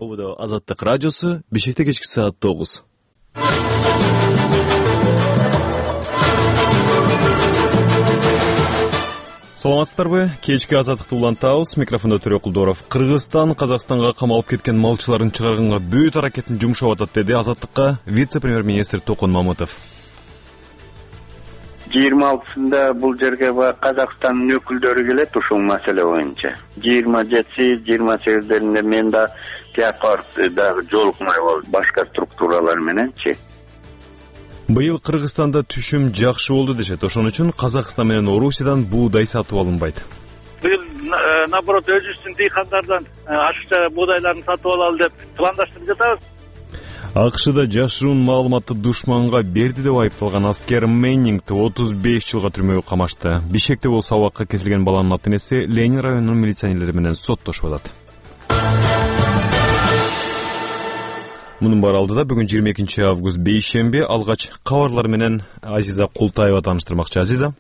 Азаттык радиосу Бишкекте кечки саат 9. Саламатсыздарбы? Кечки азаттыкты улантабыз. Микрофондо Төрөк Кулдоров. Кыргызстан Казакстанга камалып кеткен малчыларын чыгарганга бүт аракетин жумшап атат, деди Азаттыкка вице-премьер-министр Токон Мамытов. 26-сында бул жерге Казакстандын өкүлдөрү келет ушул маселе боюнча. 27-28-деринде мен да тиякор дагы жолукмай болду башка структуралар мененчи. Быйыл Кыргызстанда түшүм жакшы болду дешет. Ошон үчүн Казакстан менен Орусиядан буудай сатып алынбайт. Быйыл наоборот өзүбүздүн дыйкандардан ашыкча буудайларын сатып алалы деп пландаштырып жатабыз. АКШда жашыруун маалыматты душманга берди деп айыпталган аскер Мэннингти 35 жылга түрмөгө камашты. Бишкекте болсо абакка кесилген баланын ата энеси Ленин районунун милиционерлери менен соттошуп атат. Мунун баары алдыда бүгүн 22 август бейшемби алгач кабарлар менен Азиза Култаева тааныштырмакчы. Азиза.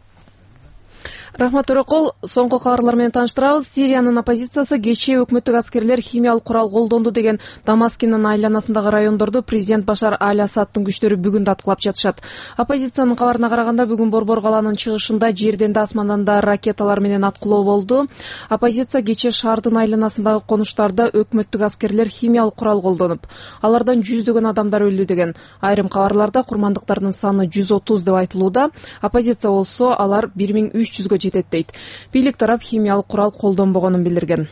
Рахмат Төрөкул, соңку кабарлар менен тааныштырабыз. Сириянын оппозициясы кечээ өкмөттүк аскерлер химиялык курал колдонду деген Дамаскинин айланасындагы райондорду президент Башар Аль-Асадтын күчтөрү бүгүн да аткылап жатышат. Оппозициянын кабарына караганда бүгүн Борбор калаанын чыгышында жерден да асмандан да ракеталар менен аткылоо болду. Оппозиция кечээ шаардын айланасындагы конуштарда өкмөттүк аскерлер химиялык курал колдонуп, алардан жүздөгөн адамдар өлдү деген. Айрым кабарларда курмандыктардын саны 130 деп айтылууда. Оппозиция болсо алар 1300-гө жетет дейт. Бийлик тарап химиялык курал колдонбогонун билдирген.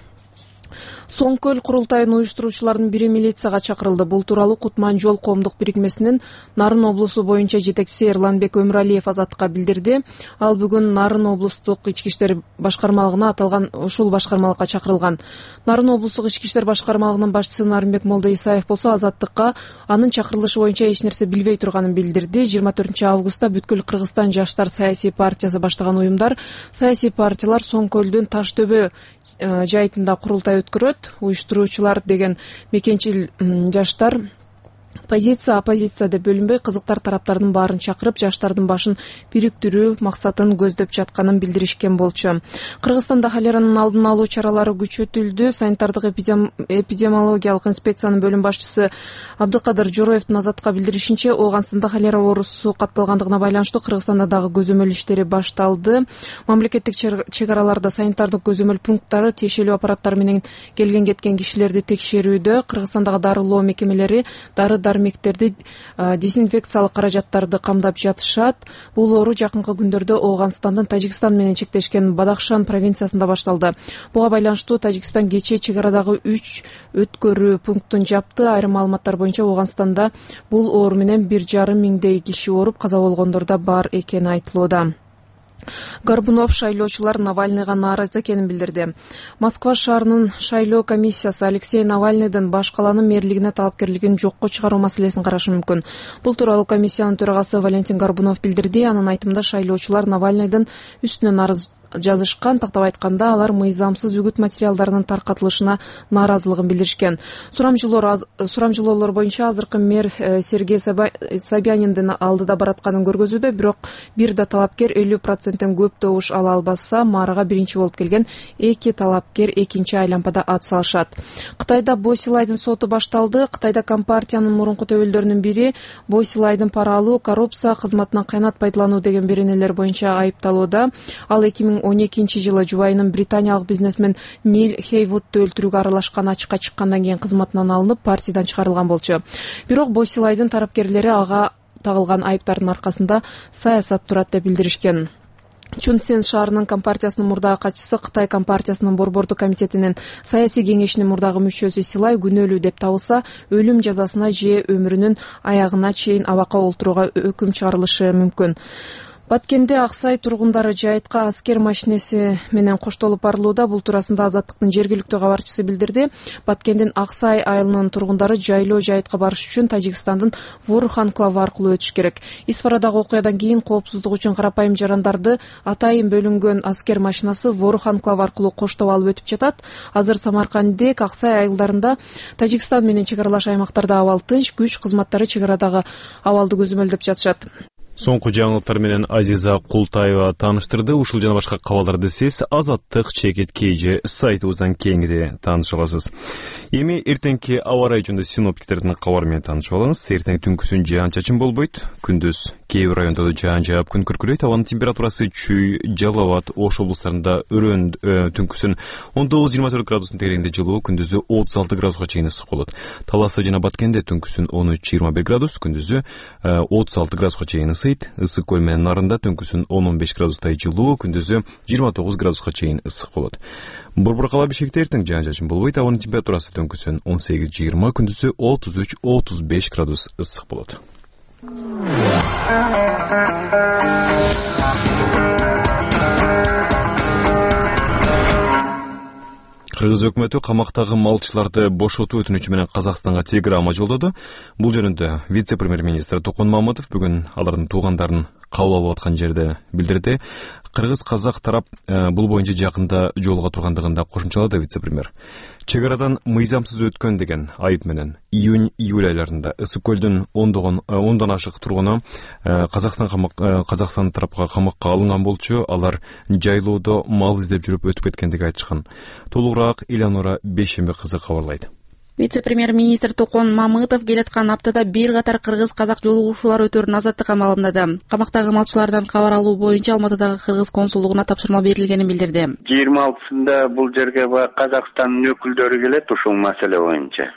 Соңкөл курултайын уюштуруучулардын бири милицияга чакырылды. Бул тууралуу Кутман жол коомдук бирикмесинин Нарын облусу боюнча жетекчиси Эрланбек Өмүралиев Азаттыкка билдирди. Ал бүгүн Нарын облустук ички иштер башкармалыгына аталган ушул башкармалыкка чакырылган. Нарын облустук ички иштер башкармалыгынын башчысы Нарынбек Молдоисаев болсо Азаттыкка анын чакырылышы боюнча эч нерсе билбей турганын билдирди. 24 августта бүткүл Кыргызстан жаштар саясий партиясы баштаган уюмдар, саясий партиялар Соңкөлдүн Таштөбө жайытында курултай өткөрөт. Уюштуруучулар деген мекенчил жаштар оппозиция деп бөлүнбөй кызыктар тараптардын баарын чакырып жаштардын башын бириктирүү максатын көздөп жатканын билдиришкен болчу. Кыргызстанда холеранын алдын алуу чаралары күчөтүлдү. Санитардык эпидемиологиялык инспекциянын бөлүм башчысы Абдыкадыр Жороевдин Азатка билдиришинче, Ооганстанда холера оорусу катталгандыгына байланыштуу Кыргызстанда дагы көзөмөл иштери башталды. Мамлекеттик чек араларда санитардык көзөмөл пункттары тиешелүү аппараттар менен келген кеткен кишилерди текшерүүдө. Кыргызстандагы дарылоо мекемелери дармектерди дезинфекциялык каражаттарды камдап жатышат. Бул оору жакынкы күндөрдө Ооганстандын Тажикстан менен чектешкен Бадахшан провинциясында башталды. Буга байланыштуу Тажикстан кечээ чек арадагы 3 өткөрүү пунктун жапты. Айрым маалыматтар боюнча Ооганстанда бул оору менен 1,5 миңдей киши ооруп, каза болгондор да бар экени айтылууда. Горбунов шайлоочулар Навальныйга нааразы экенин билдирди. Москва шаарынын шайлоо комиссиясы Алексей Навальныйдын баш калаанын мэрлигине талапкерлигин жокко чыгаруу маселесин карашы мүмкүн. Бул тууралуу комиссиянын төрагасы Валентин Горбунов билдирди. Анын айтымында шайлоочулар Навальныйдын үстүнө нааразы жазышкан. Тактап айтканда, алар мыйзамсыз үгүт материалдарынын таркатылышына нааразылыгын билдиришкен. Сурамжылоолор боюнча азыркы мэр Сергей Собяниндин алдыда баратканын көргөзүүдө, бирок бир да талапкер 50%-тен көп добуш ала албаса, маарага биринчи болуп келген 2 талапкер экинчи айлампада ат салышат. Кытайда Босилайдын соту башталды. Кытайда Компартиянын мурунку төбөлдөрүнүн бири Босилайдын пара алуу, коррупция, кызматынан кайнат пайдалануу деген беренелер боюнча айыпталууда. Ал 2012-жылы жубайынын британиялык бизнесмен Нил Хейвудду өлтүрүүгө аралашкан ачыкка чыккандан кийин кызматынан алынып, партиядан чыгарылган болчу. Бирок Босилайдын тарапкерлери ага тагылган айыптардын аркасында саясат турат деп билдиришкен. Чунцин шаарынын Компартиясынын мурдагы катчысы Кытай Компартиясынын борбордук комитетинин саясий кеңешинин мурдагы мүчөсү Силай күнөөлүү деп табылса, өлүм жазасына же өмүрүнүн аягына чейин абакка олтурууга өкүм чыгарылышы мүмкүн. Баткенде Аксай тургундары жайытка аскер машинеси менен коштолуп барылууда. Бул туурасында Азаттыктын жергиликтүү кабарчысы билдирди. Баткендин Аксай айылынын тургундары жайлоо жайытка барыш үчүн Тажикстандын Ворох анклавы аркылуу өтүш керек. Исфарадагы окуядан кийин коопсуздук үчүн карапайым жарандарды атайын бөлүнгөн аскер машинасы Ворох анклавы аркылуу коштоп алып өтүп жатат. Азыр Самаркандек, Аксай айылдарында Тажикстан менен чек аралаш аймактарда абал тынч, күч кызматтары чек арадагы абалды көзөмөлдөп жатышат. Соңку жаңылыктар менен Азиза Култаева тааныштырды. Ушул жана башка кабарларды сиз Азаттык чекит KG сайтыбыздан кеңири тааныша аласыз. Эми эртеңки аба ырайы жөнүндө синоптиктердин кабары менен таанышып алыңыз. Эртең түнкүсүн жаан-чачын болбойт. Күндүз кээ бир райондордо жаан жаап күн күркүрөйт. Абанын температурасы Чүй, Жалал Абад, Ош облустарында өрөөн түнкүсүн 19-24 градустун тегерегинде жылуу, күндүзү 36 градуска чейин ысык болот. Таласта жана Баткенде түнкүсүн 13-21 градус, күндүзү 36 градуска чейин ысык көл менен нарында түнкүсүн 10-15 градустай жылуу, күндүзү 29 градуска чейин ысык болот. Борборкала Бишкекте эртең жаан-чачын болбойт. Абанын температурасы түнкүсүн 18-20, күндүзү 33-35 градус ысык болот. Кыргыз өкмөтү камактагы малчыларды бошотуу өтүнүчү менен Казакстанга телеграмма жолдоду. Бул жөнүндө вице-премьер-министр Токон Мамытов бүгүн алардын туугандарын кабыл алып аткан жерде билдирди. Кыргыз-казак тарап бул боюнча жакында жолуга тургандыгын да кошумчалады вице-премьер. Чек-арадан мыйзамсыз өткөн деген айып менен июнь-июль айларында ысык көлдүн ондон ашык тургуну Казакстан тарапка камакка алынган болчу. Алар жайлоодо мал издеп жүрүп өтүп кеткендиги айтышкан. Толугураак Илянура Бейшембек кызы кабарлайт. Вице-премьер-министр Токон Мамытов келаткан аптада бир катар кыргыз-казак жолугушуулар өтөрүн азаттыкка маалымдады. Камактагы малчылардан кабар алуу боюнча Алматыдагы кыргыз консулдугуна тапшырма берилгенин билдирди. 26-сында бул жерге Казакстандын өкүлдөрү келет ушул маселе боюнча.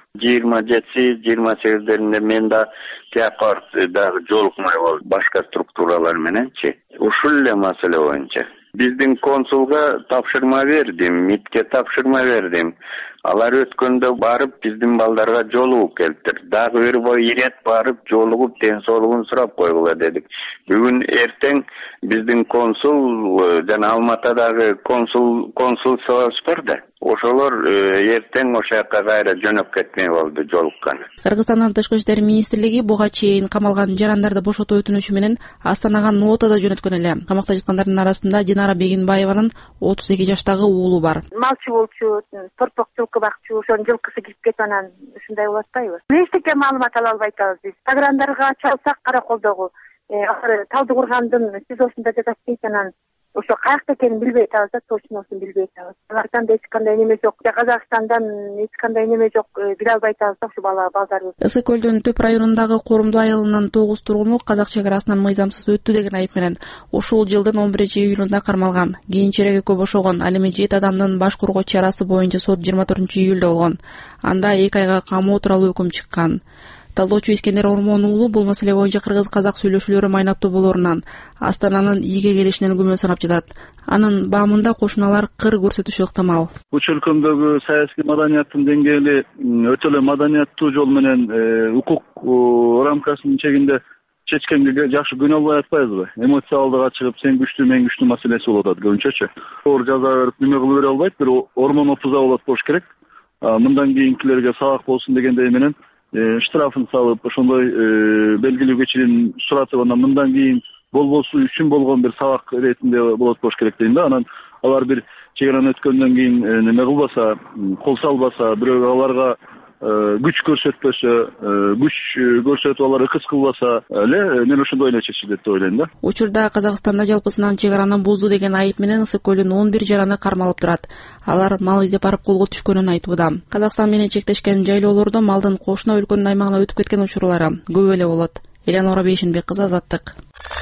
27-28-деринде мен да тияка дагы жолукмай болду башка структуралар мененчи. Ушул эле маселе боюнча биздин консулга тапшырма бердим, МИДке тапшырма бердим. Алар өткөндө барып биздин балдарга жолугуп келиптир. Дагы бир ирет барып жолугуп ден соолугун сурап койгула дедик. Бүгүн эртең биздин консул жана Алматыдагы консулствобуз бар да. Ошолор эртең ошол жака кайра жөнөп кетмей болду жолуккан. Кыргызстандын Тышкы иштер министрлиги буга чейин камалган жарандарды бошотуу өтүнүчү менен Астанага нота да жөнөткөн эле. Камакта жаткандардын арасында Динара Бегинбаеванын 32 жаштагы уулу бар. Малчы болчу, торпок жылкы бакчу, ошонун жылкысы кирип кетип анан ушундай болуп атпайбы? Эчтеке маалымат ала албай атабыз биз. Программдарга чалсак караколдогу Талдыкургандын СИЗОсунда жатат дейт, анан ошо каякта экенин билбей атабыз да, точносун билбей атабыз. Алардан да эч кандай неме жок, Казакстандан эч кандай неме жок, биле албай атабыз да ушу балдарыбыз. Ысык көлдүн Төп районундагы Курумду айылынын 9 тургуну казак чек арасынан мыйзамсыз өттү деген айып менен ушул жылдын 11-июлунда кармалган. Кийинчерээк экөө бошогон. Ал эми 7 адамдын баш кургоо чарасы боюнча сот 24-июлда болгон. Анда 2 айга камоо тууралуу өкүм чыккан. Талоочу Искендер Ормон уулу бул маселе боюнча кыргыз-казак сүйлөшүүлөрү майнаттуу болоорунан Астананын ийге келишинен күмөн санап жатат. Анын баамында кошуналар кыр көрсөтүшү ыктымал. Уч өлкөмдөгү саясий маданияттын деңгээли өтө эле маданияттуу жол менен укук рамкасынын чегинде чечкенге жакшы күнөө албай атпайбызбы? Эмоциялдыга чыгып сен күчтүү мен күчтүү маселеси болуп атат көбүнчөчү. Оор жаза берип неме кылып бере албайт, бир ормон опуза болуш керек. Мындан кийинкилерге сабак болсун дегендей менен штрафын салып, ошондой белгилүү кечирим суратып, анан мындан кийин болбосу үчүн болгон бир сабак иретинде болот болуш керек дейм да. Анан алар бир чек араны өткөндөн кийин неме кылбаса, кол салбаса, бирөө аларга күч көрсөтпөсө, күч көрсөтүп алар ыкыс кылбаса эле мен ошондой эле чечилет деп ойлойм да. Учурда Казакстанда жалпысынан чек араны бузду деген айып менен Ысык көлдүн 11 жараны кармалып турат. Алар мал издеп барып колго түшкөнүн айтууда. Казакстан менен чектешкен жайлоолордо малдын кошуна өлкөнүн аймагына өтүп кеткен учурлары көп эле болот. Илянура Бейшембек кызы, Азаттык.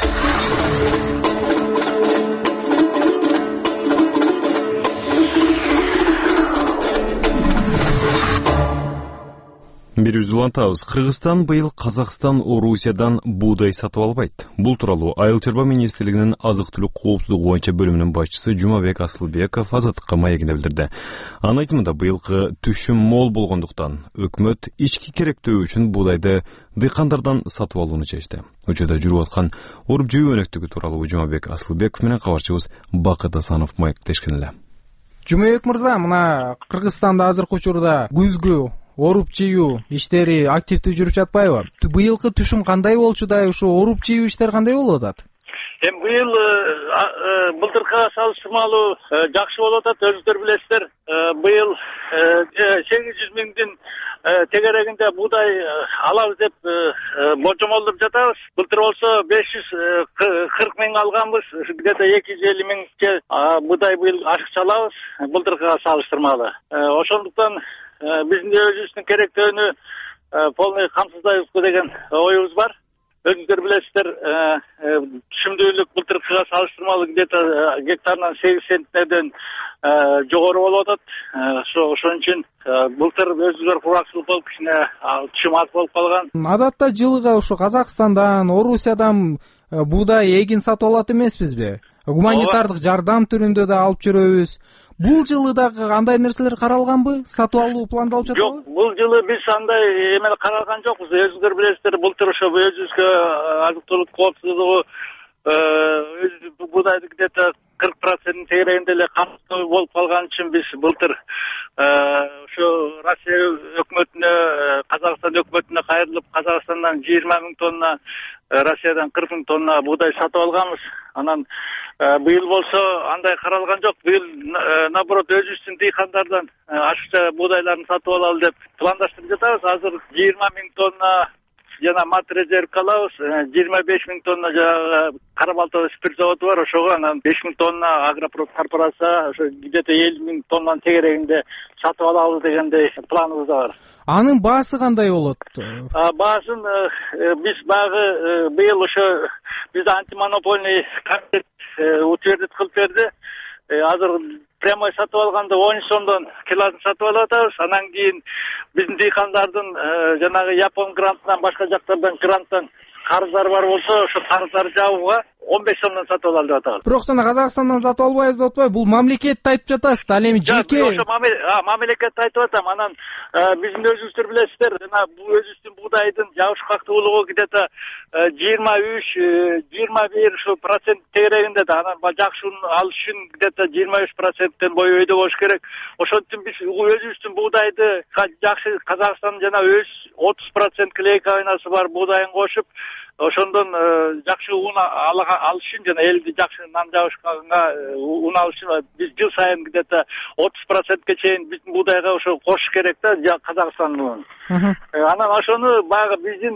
Бир үзүлантабыз. Кыргызстан быйыл Казакстан Орусиядан буудай сатып албайт. Бул тууралуу Айыл чарба министрлигинин азык-түлүк коопсуздугу боюнча бөлүмүнүн башчысы Жумабек Асылбеков Азаттыкка маегинде билдирди. Анын айтымында быйылкы түшүм мол болгондуктан өкмөт ички керектөө үчүн буудайды дыйкандардан сатып алууну чечти. Учурда жүрүп аткан оруп-жөө өнөктүгү тууралуу Жумабек Асылбеков менен кабарчыбыз Бакыт Асанов маектешкен эле. Жумабек мырза, мына Кыргызстанда азыркы учурда күзгү оруп жыйуу иштери активдүү жүрүп жатпайбы? Быйылкы түшүм кандай болчу да, ушу оруп жыйуу иштери кандай болуп атат? Эми быйыл былтыркыга салыштырмалуу жакшы болуп атат. Өзүңүздөр билесиздер, быйыл 800 миңдин тегерегинде буудай алабыз деп божомолдоп жатабыз. Былтыр болсо 540 миң алганбыз, где-то 250 миңче буудай быйыл ашыкча алабыз былтыркыга салыштырмалуу. Ошондуктан биздин өзүбүздүн керектөөнү полный камсыздайбызбы деген оюбуз бар. Өзүңүздөр билесиздер, түшүмдүүлүк былтыркыга салыштырмалуу где-то гектарынан 8 центнерден жогору болуп атат. Ошон үчүн былтыр өзүбүздөр куракчылык болуп кичине түшүм аз болуп калган. Адатта жылыга ушу Казакстандан, Орусиядан буудай эгин сатып алат эмеспизби? Гуманитардык жардам түрүндө да алып жүрөбүз. Бул жылы дагы андай нерселер каралганбы? Сатып алуу пландалып жатабы? Жок, бул жылы биз андай эмел каралган жокпуз. Өзүңүздөр билесиздер, былтыр ошо өзүбүзгө азык-түлүк коопсуздугу буудайды где-то 40% тегерегинде эле камсыздуу болуп калган үчүн биз былтыр ошо Россия өкмөтүнө, Казакстан өкмөтүнө кайрылып, Казакстандан 20 миң тонна, Россиядан 40 миң тонна буудай сатып алганбыз. Анан быйыл болсо андай каралган жок. Быйыл наоборот өзүбүздүн дыйкандардан ашыкча буудайларын сатып алалы деп пландаштырып жатабыз. Азыр 20 миң тонна жана мат резервке алабыз, 25 миң тонна жанагы Кара-Балта спирт заводу бар, ошого анан 5 миң тонна Агропрод корпорация, ошо где-то 50 миң тоннанын тегерегинде сатып алабыз дегендей планыбыз да бар. Анын баасы кандай болот? Баасын биз баягы быйыл ошо бизде антимонопольный комитет утвердит кылып берди. Азыр прямой сатып алганда 13 сомдон килосын сатып алып атабыз. Анан кийин биздин дыйкандардын жанагы Япон грантынан, башка жактардан гранттан карыздары бар болсо, ошо карыздарды жабууга 15 сомдон сатып алалы деп атабыз. Бирок жана Казакстандан сатып албайбыз деп атпайбы? Бул мамлекетти айтып жатасыз да, ал эми жеке. Ошо мамлекетти айтып атам. Анан биздин өзүңүздөр билесиздер, жана бул өзүбүздүн буудайдын жабышкактуулугу где-то 23-21 ушу процент тегерегинде да. Анан жакшы алыш үчүн где-то 23%тен бою өйдө болуш керек. Ошон үчүн биз өзүбүздүн буудайды жакшы Казакстан жана өз 30% клейковинасы бар буудайын кошуп, ошондон жакшы un алыш үчүн жана элди жакшы нан жабышканга un алыш үчүн биз жыл сайын где-то 30%ке чейин биздин буудайга ошо кошуш керек да, Казакстандын. Анан ошону баягы биздин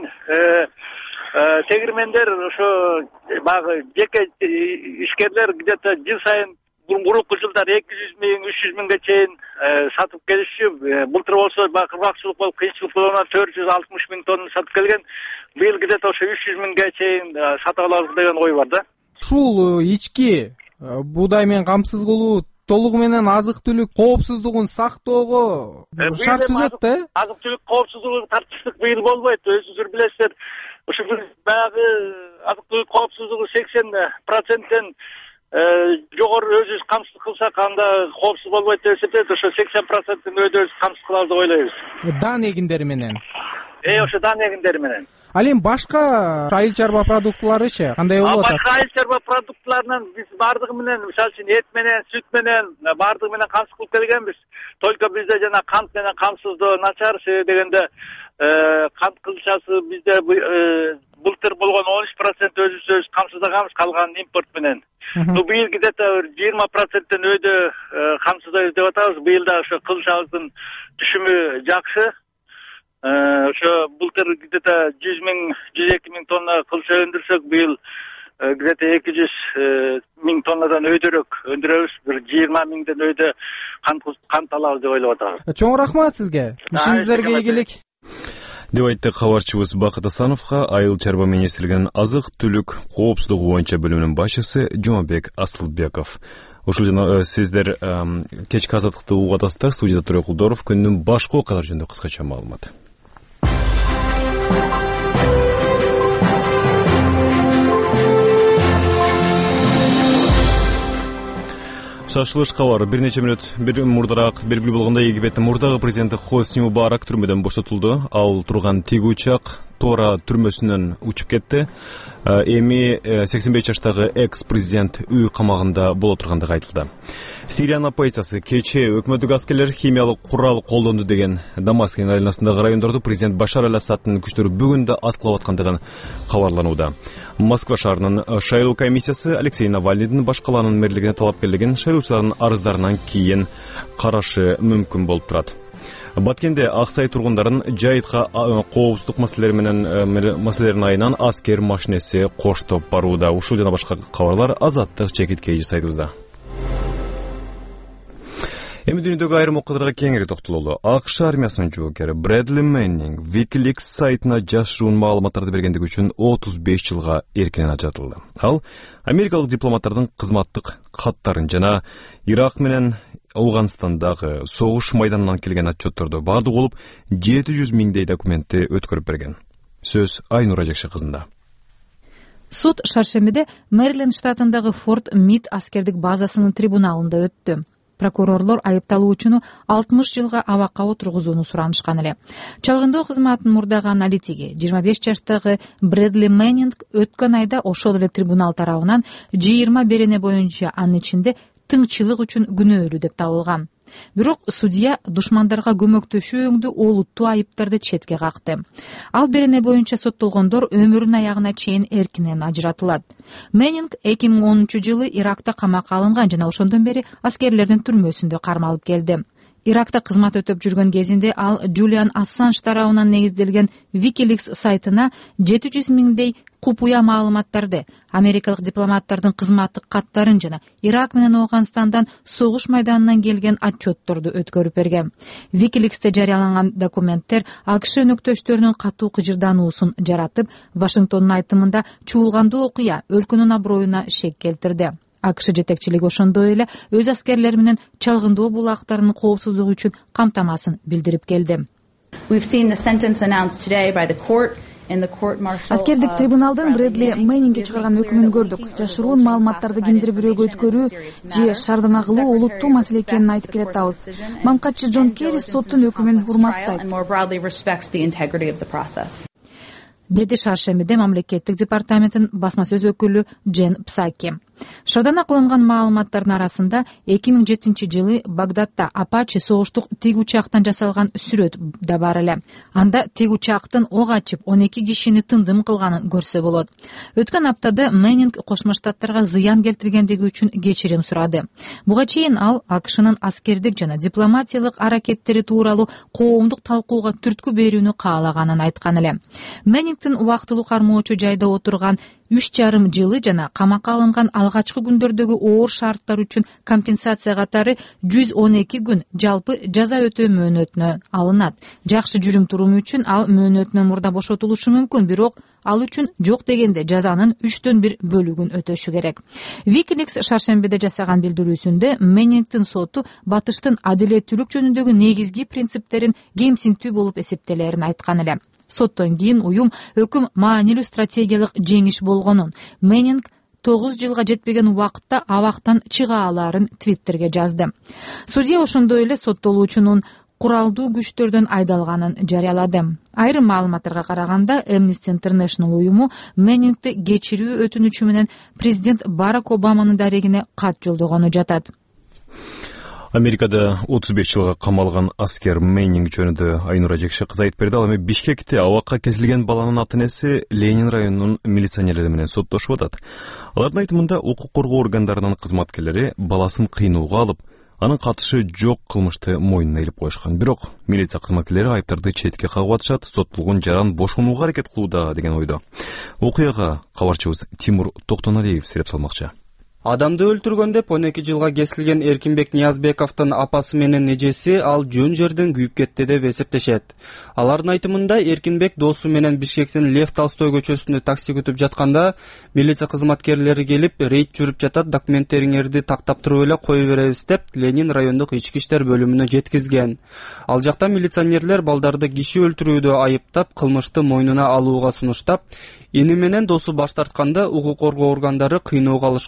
тегирмендер, ошо баягы жеке ишкерлер где-то жыл сайын мурунку жылдар 200 миң, 300 миңге чейин сатып келишчү. Былтыр болсо баягы кыргакчылык болуп, кыйынчылык болуп 460 миң тонна сатып келген. Быйыл где-то ошо 300 миңге чейин сатып алабыз деген ой бар да. Ушул ички буудай менен камсыз кылуу толугу менен азык-түлүк коопсуздугун сактоого шарт түзөт да? Азык-түлүк коопсуздугу тартыштык быйыл болбойт. Өзүңүздөр билесиздер, ошо баягы азык-түлүк коопсуздугу 80%тен жогору өзүбүз камсыз кылсак, анда коопсуз болбойт деп эсептейт. Ошо 80%тын өзүбүз камсыз кылабыз деп ойлойбуз. Дан эгиндери менен. Ошо дан эгиндери менен. Ал эми башка айыл чарба продуктылары кандай болуп атат? Башка айыл чарба продуктларынан биз бардыгы менен, мисалы үчүн эт менен, сүт менен бардыгы менен камсыз кылып келгенбиз. Только бизде жана кант менен камсыздоо начар, себеби дегенде кант кызылчасы бизде былтыр болгон 13% өзүбүз камсыздаганбыз, калганын импорт менен. Быйыл где-то 20%тен өйдө камсыздайбыз деп атабыз. Быйыл да ошо кызылчабыздын түшүмү жакшы. Ошо былтыр где-то 100 миң, 102 миң тонна кылча өндүрсөк, быйыл где-то 200 миң тоннадан өйдөрөөк өндүрөбүз. Бир 20 миңден өйдө кант алабыз деп ойлоп атабыз. Чоң рахмат сизге. Ишиңиздерге ийгилик. Деп айтты кабарчыбыз Бакыт Асановго айыл чарба министрлигинин азык-түлүк коопсуздугу боюнча бөлүмүнүн башчысы Жумабек Асылбеков. Ушул жана сиздер кечки азаттыкты угатасыздар. Студияда Турой Кулдоров. Күндүн башка окуялары жөнүндө кыскача маалымат. Шашылыш кабар. Бир нече мүнөт мурдараак белгилүү болгондой, Египеттин мурдагы президенти Хосни Мубарак түрмөдөн бошотулду. Ал турган тиги учак Тора түрмөсүнөн учуп кетти. Эми 85 жаштагы экс-президент үй камагында боло тургандыгы айтылды. Сириянын оппозициясы кечээ өкмөттүк аскерлер химиялык курал колдонду деген Дамаскин айланасындагы райондорду президент Башар Аль-Асадтын күчтөрү бүгүн да аткылап аткандыгын кабарланууда. Москва шаарынын шайлоо комиссиясы Алексей Навальныйдын башкаланын мэрлигине талапкерлигин шайлоочулардын арыздарынан кийин карашы мүмкүн болуп турат. Баткенде Аксай тургундарын жайытка коопсуздук маселелерин айынан аскер машинеси коштоп барууда. Ушул жана башка кабарлар Азаттык чекиткейи сайтыбызда. Эми дүйнөдөгү айрым окуяларга кеңири токтололу. АКШ армиясынын жоокери Брэдли Мэннинг Wikileaks сайтына жашыруун маалыматтарды бергендиги үчүн 35 жылга эркинен ажыратылды. Ал америкалык дипломаттардын кызматтык каттарын жана Ирак менен Ауганстандагы согуш майданынан келген отчетторду баардык болуп 700 миңдей документти өткөрүп берген. Сөз Айнура Жекши кызында. Суд шаршембиде Мэриленд штатындагы Форт Мид аскердик базасынын трибуналында өттү. Прокурорлор айыпталуучуну 60 жылга абакка отургузууну суранышкан эле. Чалгындоо кызматынын мурдагы аналитиги 25 жаштагы Брэдли Мэннинг өткөн айда ошол эле трибунал тарабынан 20 берене боюнча анын ичинде тыңчылык үчүн күнөөлүү деп табылган. Бирок судья душмандарга көмөктөшүүңдү олуттуу айыптарды четке какты. Ал берене боюнча соттолгондор өмүрүнүн аягына чейин эркинен ажыратылат. Мэннинг 2010 жылы Иракта камакка алынган жана ошондон бери аскерлердин түрмөсүндө кармалып келди. Иракта кызмат өтөп жүргөн кезинде ал Джулиан Ассанж тарабынан негизделген Wikileaks сайтына 700 миңдей купуя маалыматтарды, америкалык дипломаттардын кызматтык каттарын жана Ирак менен Ауганстандан согуш майданынан келген отчетторду өткөрүп берген. Wikileaks'те жарыяланган документтер АКШ өнөктөштөрүнүн катуу кыжырдануусун жаратып, Вашингтондун айтымында чуулгандуу окуя өлкөнүн аброюна шек келтирди. АКШ жетекчилиги ошондой эле өз аскерлери менен чалгындоо булактарынын коопсуздугу үчүн камтамасын билдирип келди. Аскердик трибуналдын Брэдли Мэннингге чыгарган өкүмүн көрдүк. Жашыруун маалыматтарды кимдир бирөөгө өткөрүү же шаардан агылуу олуттуу маселе экенин айтып келатабыз. Мамкатчы Джон Керри соттун өкүмүн урматтайт, деди шаршембиде мамлекеттик департаменттин басма сөз өкүлү Джен Псаки. Шаардан акыланган маалыматтардын арасында 2007 жылы Багдадта Апачи согуштук тиг учактан жасалган сүрөт да бар эле. Анда тиг учактын ок ачып 12 кишини тындым кылганын көрсө болот. Өткөн аптада Мэннинг Кошмо Штаттарга зыян келтиргендиги үчүн кечирим сурады. Буга чейин ал АКШнын аскердик жана дипломатиялык аракеттери тууралуу коомдук талкууга түрткү берүүнү каалаганын айткан эле. Мэннингдин убактылуу кармоочу жайда отурган 3,5 жылы жана камакка алынган алгачкы күндөрдөгү оор шарттар үчүн компенсация катары 112 күн жалпы жаза өтөө мөөнөтүнө алынат. Жакшы жүрүм туруму үчүн ал мөөнөтүнөн мурда бошотулушу мүмкүн, бирок ал үчүн жок дегенде жазанын 3/1 бөлүгүн өтөшү керек. Wikileaks шаршембиде жасаган билдирүүсүндө Мэннингдин соту батыштын адилеттүүлүк жөнүндөгү негизги принциптерин кемсинтүү болуп эсептелерин айткан эле. Соттон кийин уюм өкүм маанилүү стратегиялык жеңиш болгонун, Мэннинг 9 жылга жетпеген убакытта абактан чыга алаарын Твиттерге жазды. Судья ошондой эле соттолуучунун куралдуу күчтөрдөн айдалганын жарыялады. Айрым маалыматтарга караганда Amnesty International уюму Мэннингди кечирүү өтүнүчү менен президент Барак Обаманын дарегине кат жолдогону жатат. Америкада 35 жылга камалган аскер Мэннинг жөнүндө Айнура Жекши кыз айтып берди. Ал эми Бишкекте абакка кезилген баланын ата энеси Ленин районунун милиционерлери менен соттошуп атат. Алардын айтымында укук коргоо органдарынын кызматкерлери баласын кыйноого алып, анын катышы жок кылмышты мойнуна илип коюшкан. Бирок милиция кызматкерлери айыптарды четке кагып атышат, соттолгон жаран бошонууга аракет кылууда деген ойдо. Окуяга кабарчыбыз Тимур Токтоналиев сереп салмакчы. Адамды өлтүргөн деп 12 жылга кесилген Эркинбек Ниязбековдун апасы менен эжеси ал жөн жерден күйүп кетти деп эсептешет. Алардын айтымында Эркинбек досу менен Бишкектин Лев Толстой көчөсүндө такси күтүп жатканда милиция кызматкерлери келип рейд жүрүп жатат, документтериңерди тактап туруп эле кое беребиз деп Ленин райондук ички иштер бөлүмүнө жеткизген. Ал жакта милиционерлер балдарды киши өлтүрүүдө айыптап, кылмышты мойнуна алууга сунуштап, ини менен досу баш тартканда укук коргоо органдары кыйноого алышкан дейт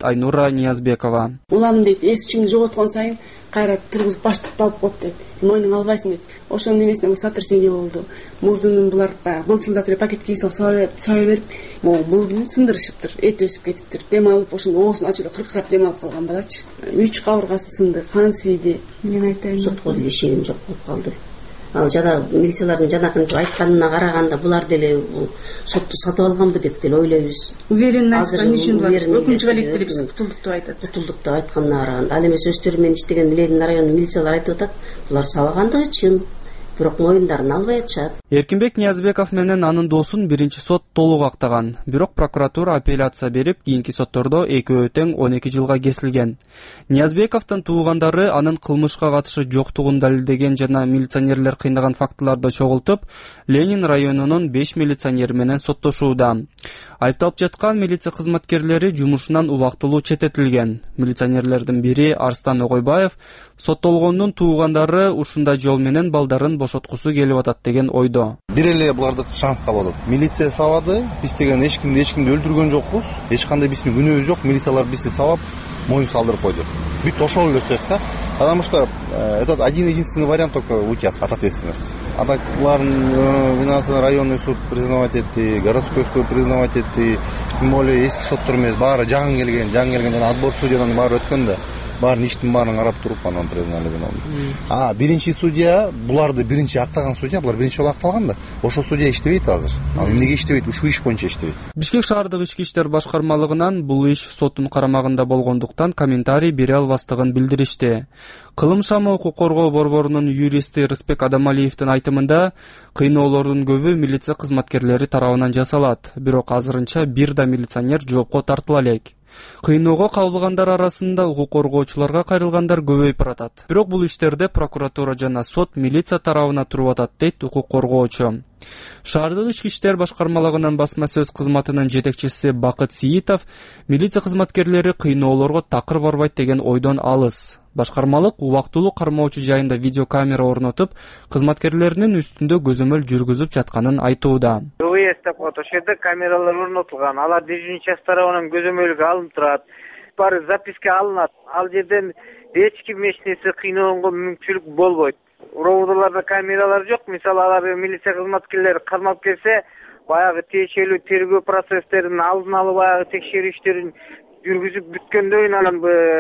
Айнура Ниязбекова. Улам дейт, эс-түшүмдү жоготкон сайын кайра тургузуп баштыкты алып коет дейт. Мойнуң албайсың дейт. Ошонун эмесине бул сатырсеңе болду. Мурдунун булар былчылдатып эле пакетке саба берип, мурдун сындырышыптыр, эти өсүп кетиптир. Дем алып, ошону оозун ачып эле кыркырап дем алып калган балачы. 3 кабыргасы сынды, кан сийди. Мен айтайын, сотко деле ишеним жок болуп калды. Ал жана милициялардын жанакы айтканына караганда булар деле сотту сатып алганбы деп деле ойлойбуз. Уверенно айткан үчүн өкүнчүгө илип биз кутулдук деп айтат. Кутулдук деп айтканына караганда, ал эмес өздөрү менен иштеген Ленин районунун милициялары айтып атат, булар сабагандыгы чын. Бирок моюндарын албай атышат. Эркинбек Ниязбеков менен анын досун биринчи сот толук актаган. Бирок прокуратура апелляция берип, кийинки соттордо экөө тең 12 жылга кесилген. Ниязбековдун туугандары анын кылмышка катышы жоктугун далилдеген жана милиционерлер кыйнаган фактыларды чогултуп, Ленин районунун 5 милиционери менен соттошууда. Айыпталып жаткан милиция кызматкерлери жумушунан убактылуу чететилген. Милиционерлердин бири Арстан Огойбаев соттолгондун туугандары ушундай жол менен балдарын бошоткусу келип атат деген ойдо. Бир эле буларды шанс калып атат. Милиция сабады, биз деген эчкимди өлтүргөн жокпуз. Эч кандай биздин күнөөбүз жок. Милициялар бизди сабап, моюн салдырып койду. Бүт ошол эле сөз да. Потому что этот один единственный вариант только уйти от ответственности. А так булардын винасын районный суд признавать этти, городской суд признавать этти, тем более эски соттор эмес, баары жаңы келген отбор судьядан баары өткөн да. Баарын иштин баарын карап туруп анан признали виновный. Биринчи судья, буларды биринчи актаган судья, булар биринчи жолу акталган да. Ошол судья иштебейт азыр. Ал эмнеге иштебейт? Ушул иш боюнча иштебейт. Бишкек шаардык ички иштер башкармалыгынан бул иш соттун карамагында болгондуктан комментарий бере албастыгын билдиришти. Кылым шамы укук коргоо борборунун юристи Рыспек Адамалиевдин айтымында кыйноолордун көбү милиция кызматкерлери тарабынан жасалат. Бирок азырынча бир да милиционер жоопко тартыла элек. Кыйноого кабылгандар арасында укук коргоочуларга кайрылгандар көбөйүп баратат. Бирок бул иштерде прокуратура жана сот милиция тарабына туруп атат дейт укук коргоочу. Шаардык ички иштер башкармалыгынын басма сөз кызматынын жетекчиси Бакыт Сиитов милиция кызматкерлери кыйноолорго такыр барбайт деген ойдон алыс. Башкармалык убактылуу кармоочу жайында видеокамера орнотуп, кызматкерлеринин үстүндө көзөмөл жүргүзүп жатканын айтууда. Деп ошол жерде камералар орнотулган. Алар дежурный часть тарабынан көзөмөлгө алынып турат. Баары записка алынат. Ал жерден эч ким эч нерсе кыйноого мүмкүнчүлүк болбойт. Ровдаларда камералар жок. Мисалы алар милиция кызматкерлери кармап келсе, баягы тиешелүү тергөө процесстерин алдын алып баягы текшерүү иштерин жүргүзүп бүткөндөн кийин анан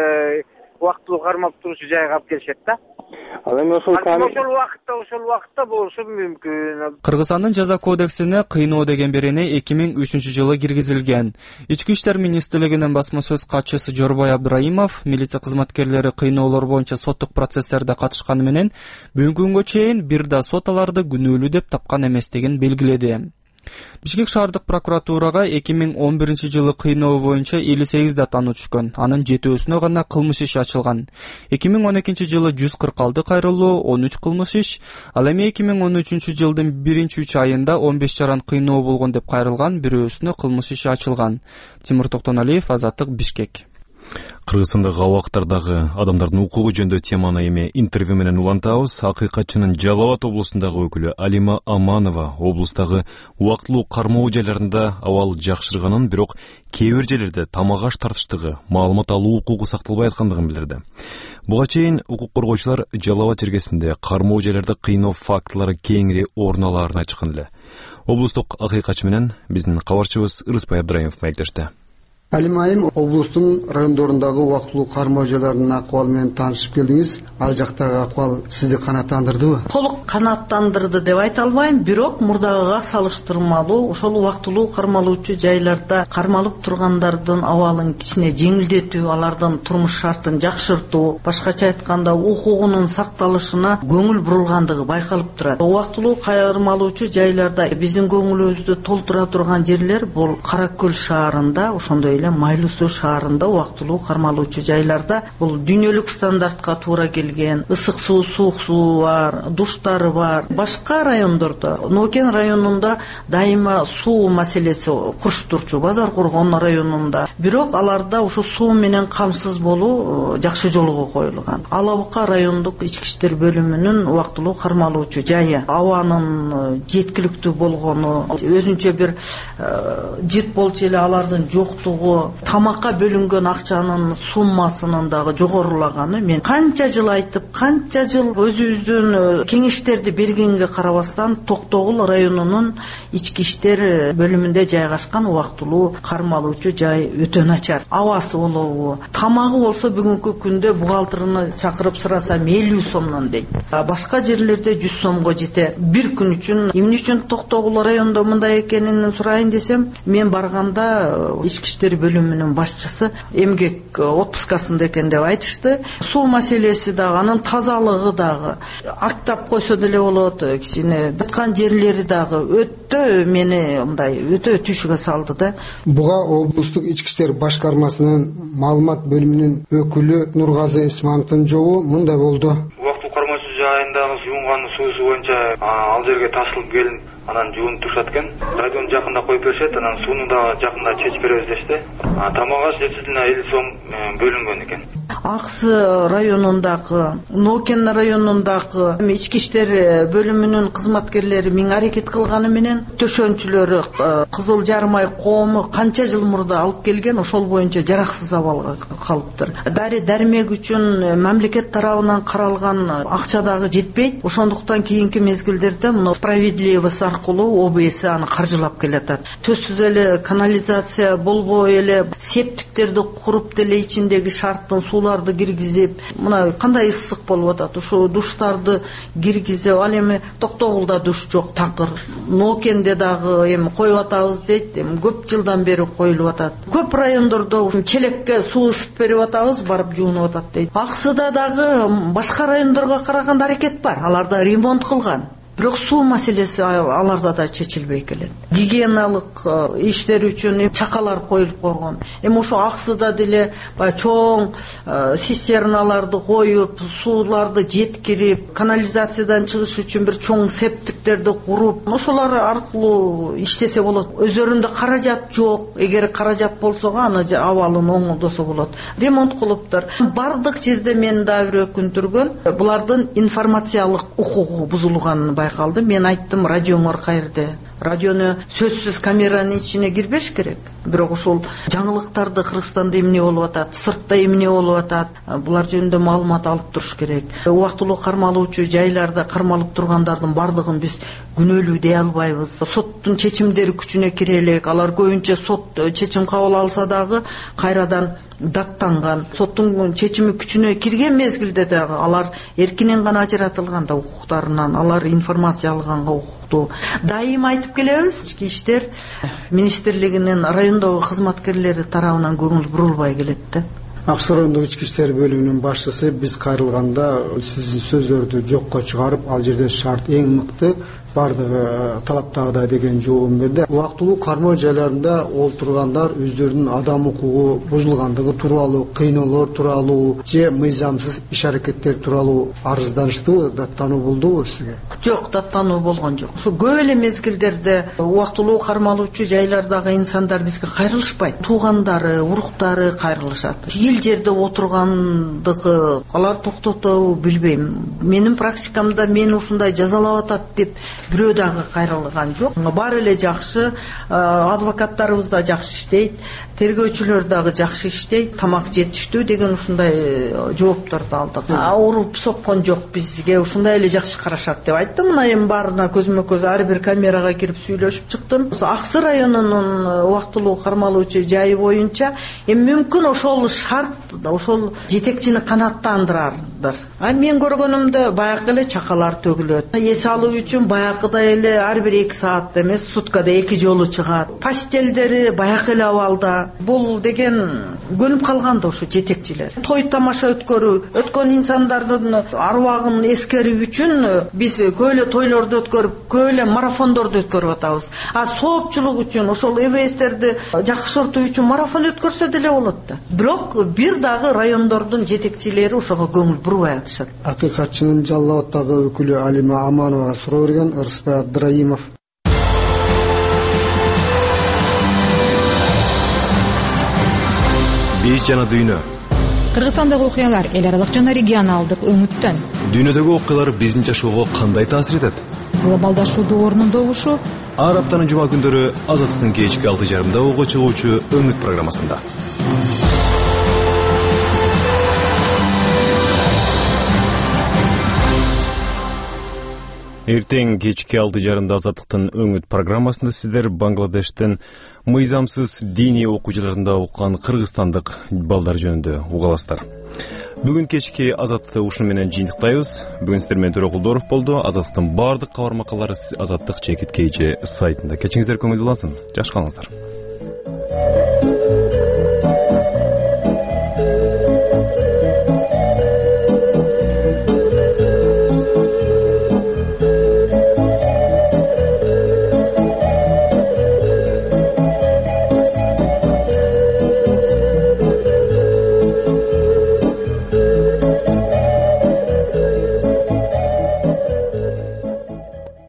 убактылуу кармап туруучу жайга алып келишет да. Ал эми ошол убакытта болушу мүмкүн. Кыргызстандын жаза кодексине кыйноо деген берене 2003-жылы киргизилген. Ички иштер министрлигинин басма сөз катчысы Жорбой Абдраимов милиция кызматкерлери кыйноолор боюнча соттук процесстерде катышканы менен бүгүнкү күнгө чейин бир да сот аларды күнөөлүү деп тапкан эместигин белгиледи. Бишкек шаардык прокуратурага 2011-жылы кыйноо боюнча 58 да тануу түшкөн. Анын 7-өсүнө гана кылмыш иши ачылган. 2012-жылы 146 кайрылуу, 13 кылмыш иш, ал эми 2013-жылдын 1-3 айында 15 жаран кыйноо болгон деп кайрылган, 1-өсүнө кылмыш иши ачылган. Тимур Токтоналиев, Азаттык, Бишкек. Кыргызстандагы абактардагы адамдардын укугу жөнүндө теманы эми интервью менен улантабыз. Акыйкатчынын Жалал Абад облусундагы өкүлү Алима Аманова облустагы убактылуу кармоо жайларында абал жакшырганын, бирок кээ бир жерлерде тамак аш тартыштыгы, маалымат алуу укугу сакталбай аткандыгын билдирди. Буга чейин укук коргоочулар Жалал Абад жергесинде кармоо жайларда кыйноо фактылары кеңири орун алаарын айтышкан эле. Облустук акыйкатчы менен биздин кабарчыбыз Ырыспай Абдраимов маектешти. Алимайым облустун райондорундагы убактылуу кармоо жайларынын акыбалы менен таанышып келдиңиз. Ал жактагы акыбал сизди канааттандырдыбы? Толук канааттандырды деп айта албайм, бирок мурдагыга салыштырмалуу ошол убактылуу кармалуучу жайларда кармалып тургандардын абалын кичине жеңилдетүү, алардын турмуш шартын жакшыртуу, башкача айтканда укугунун сакталышына көңүл бурулгандыгы байкалып турат. Убактылуу кармалуучу жайларда биздин көңүлүбүздү толтура турган жерлер бул Кара Көл шаарында, ошондой Майлуу Суу шаарында убактылуу кармалуучу жайларда бул дүйнөлүк стандартка туура келген, ысык суу, суук суу бар, душтары бар. Башка райондордо, Нокен районунда дайыма суу маселеси курчтурчу, Базар Коргон районунда. Бирок аларда ушу суу менен камсыз болуу жакшы жолго коюлган. Ала Бука райондук ички иштер бөлүмүнүн убактылуу кармалуучу жайы, абанын жеткиликтүү болгону, өзүнчө бир жет болчу эле алардын жоктугу, дагы тамакка бөлүнгөн акчанын суммасынын дагы жогорулаганы. Мен канча жыл айтып, канча жыл өзүбүздүн кеңештерди бергенге карабастан Токтогул районунун ички иштер бөлүмүндө жайгашкан убактылуу кармалуучу жай өтө начар. Абасы болобу, тамагы болсо бүгүнкү күндө бухгалтерini чакырып сураса 50 сомдон дейт. Башка жерлерде 100 сомго жетет. Бир күн үчүн эмне үчүн Токтогул районунда мындай экенин сурайын десем, мен барганда ички иштер бөлүмүнүн башчысы эмгек отпускасында экен деп айтышты. Суу маселеси дагы, анын тазалыгы дагы актап койсо деле болот. Кичине баткан жерлери дагы өтө мени мындай өтө түшүгө салды да. Буга облустук ички иштер башкармасынын маалымат бөлүмүнүн өкүлү Нургазы Исмановдун жообу мындай болду. Убактылуу кармоочу жайындагы жуунганын суусу боюнча ал жерге ташылып келип, анан жуунуп турушат экен. Радиону жакында коюп беришет, анан сууну дагы жакында чечип беребиз дешти. Тамак аш 750 сом бөлүнгөн экен. Аксы районундагы, Нокен районундагы ички иштер бөлүмүнүн кызматкерлери миң аракет кылганы менен төшөнчүлөрү Кызыл Жармай коому канча жыл мурда алып келген, ошол боюнча жараксыз абалга калыптыр. Дари дармек үчүн мамлекет тарабынан каралган акча дагы жетпейт. Ошондуктан кийинки мезгилдерде муну справедливость аркылуу ОБС аны каржылап келатат. Төссүз эле канализация болбой эле септиктерди куруп деле ичиндеги шарттын сууларды киргизип, мына кандай ысык болуп атат. Ошо душтарды киргизип, ал эми Токтогулда душ жок, такыр. Нокенде дагы эми коюп атабыз дейт. Эми көп жылдан бери коюлуп атат. Көп райондордо челекке суу ысытып берип атабыз, барып жуунуп атат дейт. Аксыда дагы башка райондорго караганда аракет бар. Алар да ремонт кылган. Бирок суу маселеси аларда да чечилбей келет. Гигиеналык иштер үчүн чакалар коюлуп койгон. Эми ошо Аксыда деле чоң цистерналарды коюп, сууларды жеткирип, канализациядан чыгыш үчүн бир чоң септиктерди куруп, ошолор аркылуу иштесе болот. Өзөрүндө каражат жок. Эгер каражат болсо аны абалын оңдосо болот. Ремонт кылыптыр. Бардык жерде мен да бир өкүндүргөн, булардын информациялык укугу бузулганын байкалды. Мен айттым, радионор кайерде? Радиону сөзсүз камеранын ичине кирбеш керек. Бирок ушул жаңылыктарды Кыргызстанда эмне болуп атат, сыртта эмне болуп атат, булар жөнүндө маалымат алып туруш керек. Убактылуу кармалуучу жайларда кармалып тургандардын бардыгын биз күнөөлүү дей албайбыз. Соттун чечимдери күчүнө кире элек. Алар көбүнчө сот чечим кабыл алса дагы кайрадан даттанган. Соттун чечими күчүнө кирген мезгилде дагы алар эркинен гана ажыратылган да укуктарынан, алар информация алганга укуктуу. Дайым айтып келебиз, ички иштер министрлигинин райондогу кызматкерлери тарабынан көңүл бурулбай келет да. Аксы райондогу ички иштер бөлүмүнүн башчысы биз кайрылганда сиздин сөздөрдү жокко чыгарып, ал жерде шарт эң мыкты, бардыгы талаптагыдай деген жообун берди. Убактылуу кармоо жайларында олтургандар өздөрүнүн адам укугу бузулгандыгы тууралуу, кыйноолор тууралуу же мыйзамсыз иш аракеттер тууралуу арызданыштыбы, даттануу болдубу сизге? Жок, даттануу болгон жок. Ушу көп эле мезгилдерде убактылуу кармалуучу жайлардагы инсандар бизге кайрылышпайт. Туугандары, уруктары кайрылышат. Эл жерде отургандыгы алар токтотобу билбейм. Менин практикамда мен ушундай жазалап атат деп бирөө дагы кайрылган жок. Баары эле жакшы, адвокаттарыбыз да жакшы иштейт, тергөөчүлөр дагы жакшы иштейт, тамак жетиштүү деген ушундай жоопторду алдык. Уруп соккон жок, бизге ушундай эле жакшы карашат деп айттым. Мына эми баарына көзмө-көз ар бир камерага кирип сүйлөшүп чыктым. Аксы районунун убактылуу кармалуучу жайы боюнча эми мүмкүн ошол шарт, ошол жетекчини канааттандырардыр. Мен көргөнүмдө баягы эле чакалар төгүлөт. Эс алуу үчүн баягыдай эле ар бир 2 саат эмес, суткада 2 жолу чыгат. Пастелдери баягы эле абалда. Бул деген көнүп калган да ошо жетекчилер. Той тамаша өткөн инсандардын арбагын эскерип үчүн биз көп эле тойлорду өткөрүп, көп эле марафондорду өткөрүп атабыз. Соопчулук үчүн, ошол ЭВСтерди жакшыртуу үчүн марафон өткөрсө деле болот да. Бирок бир дагы райондордун жетекчилери ошого көңүл бурбай атышат. Акыйкатчынын Жалал Абадтагы өкүлү Алима Амановага суроо берген Ырысбай Абдыраимов. Биз жана дүйнө. Кыргызстандагы окуялар эл аралык жана регионалдык өңүттөн. Дүйнөдөгү окуялар биздин жашоого кандай таасир этет? глобалдашууду орнундогушу ар аптанын жума күндөрү Азаттыктын кечки 6:30 ого чыгуучу Өңүт программасында. Эртең кечки 6:30 Азаттыктын Өңүт программасында сиздер Бангладештин мыйзамсыз диний окуучуларында окуган кыргызстандык балдар жөнүндө угаласыздар. Бүгүн кечки Азаттыкты ушуну менен жыйынтыктайбыз. Бүгүн сиздер менен Төрөкул Доров болду. Азаттыктын баардык кабар макаллары Азаттык /KG сайтында. Кечиңиздер көңүлдүү болсун. Жакшы калыңыздар.